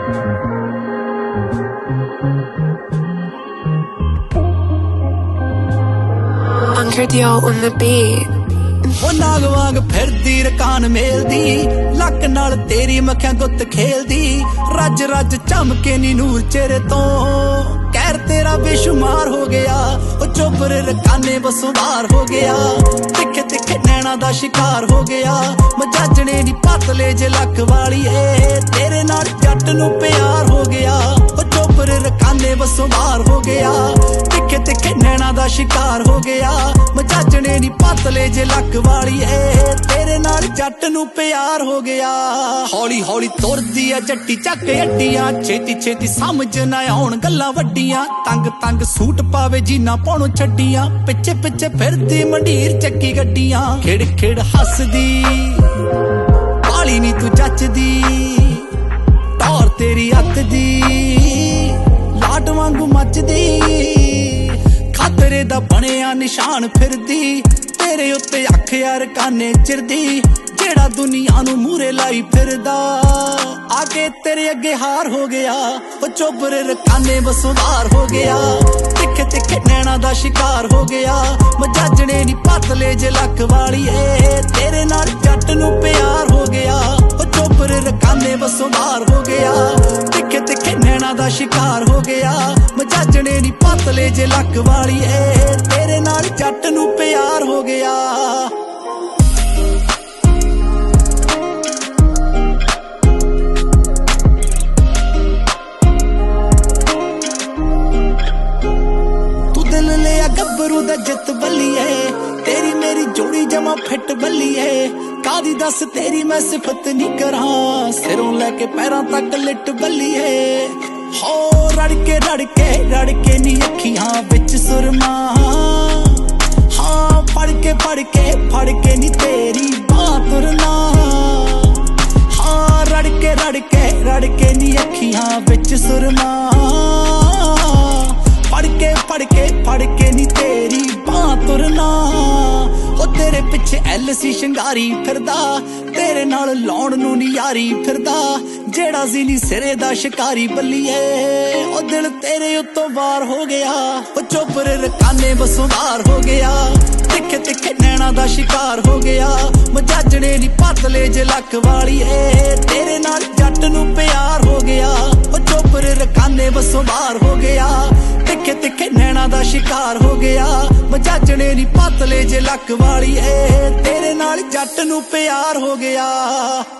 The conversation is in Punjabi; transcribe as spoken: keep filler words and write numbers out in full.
Ankardio on the beat. ਉਹ ਨਾਗ ਵਾਂਗ ਫਿਰਦੀ ਰਕਾਨ ਮੇਲਦੀ, ਲੱਕ ਨਾਲ ਤੇਰੀ ਮੱਖਾਂ ਗੁੱਤ ਖੇਲਦੀ, ਰੱਜ ਰੱਜ ਚਮਕੇ ਨੀ ਨੂਰ ਚਿਹਰੇ ਤੋਂ, ਕਹਿਰ ਤੇਰਾ ਬੇਸ਼ੁਮਾਰ ਹੋ ਗਿਆ, ਉਹ ਚੋਬਰ ਰਕਾਨੇ ਬਸੋਂ ਬਾਹਰ ਹੋ ਗਿਆ, ਤਿੱਖੇ ਤਿੱਖੇ ਨੈਣਾ ਦਾ ਸ਼ਿਕਾਰ ਹੋ ਗਿਆ, ਮਜਾਜਣੇ ਨੀ ਪਤਲੇ ਜੇ ਲੱਕ ਵਾਲੀਏ, ਤੇਰੇ ਨਾਲ ਜੱਟ ਨੂੰ ਪਿਆਰ ਹੋ ਗਿਆ, ਉਹ ਚੋਬਰ ਰਕਾਨੇ ਬਸੋਂ ਬਾਹਰ ਹੋ ਗਿਆ, ਤਿੱਖੇ ਤਿੱਖੇ ਨੈਣਾ ਦਾ ਸ਼ਿਕਾਰ ਹੋ ਗਿਆ, ਮਜਾਜਣੇ ਨੀ ਪਤਲੇ ਜੇ ਲੱਕ ਵਾਲੀਏ, ਤੇਰੇ ਨਾਲ ਜੱਟ ਨੂੰ ਪਿਆਰ ਹੋ ਗਿਆ। ਹੌਲੀ ਹੌਲੀ ਤੁਰਦੀ ਆ ਜੱਟੀ ਚੱਕ ਅੱਡੀਆਂ, ਛੇਤੀ ਛੇਤੀ ਸਮਝ ਨਾ ਆਉਣ ਗੱਲਾਂ ਵੱਡੀਆਂ, ਤੰਗ ਤੰਗ ਸੂਟ ਪਾਵੇ ਜੀਨਾ ਪਾਉਣੋਂ ਛੱਡੀਆਂ, ਪਿੱਛੇ ਪਿੱਛੇ ਫਿਰਦੀ ਮੰਡੀਰ ਚੱਕੀ ਗੱਡੀਆਂ, ਖਿੜ ਖਿੜ ਹੱਸਦੀ ਪਾਲੀ ਨੀ ਤੂੰ ਜੱਚਦੀ, ਟੌਰ ਤੇਰੀ ਅੱਤ ਦੀ ਲਾਟ ਵਾਂਗੂ ਮੱਚਦੀ, ਖਾਤਰੇ ਦਾ ਬਣਿਆ ਨਿਸ਼ਾਨ ਫਿਰਦੀ, ਤੇਰੇ ਉੱਤੇ ਅੱਖ ਯਾਰ ਕਾਨੇ ਚਿਰਦੀ, ਜਿਹੜਾ ਦੁਨੀਆ ਨੂੰ ਮੂਰੇ ਲਾਈ ਫਿਰਦਾ, ਆ ਕੇ ਤੇਰੇ ਅੱਗੇ ਹਾਰ ਹੋ ਗਿਆ, ਉਹ ਚੋਬਰ ਰਕਾਨੇ ਬਸੋਂ ਬਾਹਰ ਹੋ ਗਿਆ, ਤਿੱਖੇ ਤਿੱਖੇ ਨੈਣਾ ਦਾ ਸ਼ਿਕਾਰ ਹੋ ਗਿਆ, ਮਜਾਜਣੇ ਨੀ ਪਤਲੇ ਜੇ ਲੱਕ ਵਾਲੀਏ, ਤੇਰੇ ਨਾਲ ਜੱਟ ਨੂੰ ਪਿਆਰ ਹੋ ਗਿਆ, ਉਹ ਚੋਬਰ ਰਕਾਨੇ ਬਸੋਂ ਬਾਹਰ ਹੋ ਗਿਆ, ਤਿੱਖੇ ਤਿੱਖੇ ਨੈਣਾ ਦਾ ਸ਼ਿਕਾਰ ਹੋ ਗਿਆ, ਮਜਾਜਣੇ ਨੀ ਪਤਲੇ ਜੇ ਲੱਕ ਵਾਲੀਏ, ਤੇਰੇ ਨਾਲ ਜੱਟ ਨੂੰ ਪਿਆਰ ਹੋ ਗਿਆ। ਗੱਭਰੂ ਦਾ ਜਿੱਤ ਬੱਲੀਏ, ਤੇਰੀ ਮੇਰੀ ਜੋੜੀ ਜਮਾ ਫਿੱਟ ਬੱਲੀਏ, ਕਾਦੀ ਦੱਸ ਤੇਰੀ ਮੈਂ ਸਿਫਤ ਨੀ ਕਰਾਂ, ਸਿਰੋਂ ਲੈ ਕੇ ਪੈਰਾਂ ਤੱਕ ਲਿਟ ਬੱਲੀਏ, ਹੋ ਰੜਕੇ ਰੜਕੇ ਰੜਕੇ ਨੀ ਅੱਖੀਆਂ ਵਿੱਚ ਸੁਰਮਾ, ਹਾਂ ਫੜ ਕੇ ਫੜ ਕੇ ਫੜ ਕੇ ਨੀ ਤੇਰੀ ਬਾਹ ਤੁਰਨਾ, ਹਾਂ ਰੜਕੇ ਰੜਕੇ ਰੜਕੇ ਨੀ ਅੱਖੀਆਂ ਵਿੱਚ ਸੁਰਮਾ, ਫੜ ਕੇ ਫੜ ਕੇ ਫੜ ਕੇ ਨੀ ਤੇਰੀ ਬਾਹ ਤੁਰਨਾ, ਉਹ ਤੇਰੇ ਪਿੱਛੇ ਐਲ ਸੀ ਸ਼ਿੰਗਾਰੀ ਫਿਰਦਾ, ਤੇਰੇ ਨਾਲ ਲਾਉਣ ਨੂੰ ਨੀ ਯਾਰੀ ਫਿਰਦਾ, ਜਿਹੜਾ ਸੀ ਨੀ ਸਿਰੇ ਦਾ ਸ਼ਿਕਾਰੀ ਬੱਲੀਏ, ਉਹ ਦਿਲ ਤੇਰੇ ਉੱਤੋਂ ਵਾਰ ਹੋ ਗਿਆ, ਉਹ ਚੋਬਰ ਰਕਾਨੇ ਬਸੋਂ ਬਾਹਰ ਹੋ ਗਿਆ, ਤਿੱਖੇ ਤਿੱਖੇ ਨੈਣਾ ਦਾ ਸ਼ਿਕਾਰ ਹੋ ਗਿਆ, ਮਜਾਜਣੇ ਨੀ ਪਤਲੇ ਜੇ ਲੱਕ ਵਾਲੀਏ, ਤੇਰੇ ਨਾਲ ਜੱਟ ਨੂੰ ਪਿਆਰ ਹੋ ਗਿਆ, ਉਹ ਚੋਬਰ ਰਕਾਨੇ ਬਸੋਂ ਬਾਹਰ ਹੋ ਗਿਆ, ਤਿੱਖੇ ਤਿੱਖੇ ਨੈਣਾ ਦਾ ਸ਼ਿਕਾਰ ਹੋ ਗਿਆ, ਮਜਾਜਣੇ ਨੀ ਪਤਲੇ ਜੇ ਲੱਕ ਵਾਲੀਏ, ਤੇਰੇ ਨਾਲ ਜੱਟ ਨੂੰ ਪਿਆਰ ਹੋ ਗਿਆ।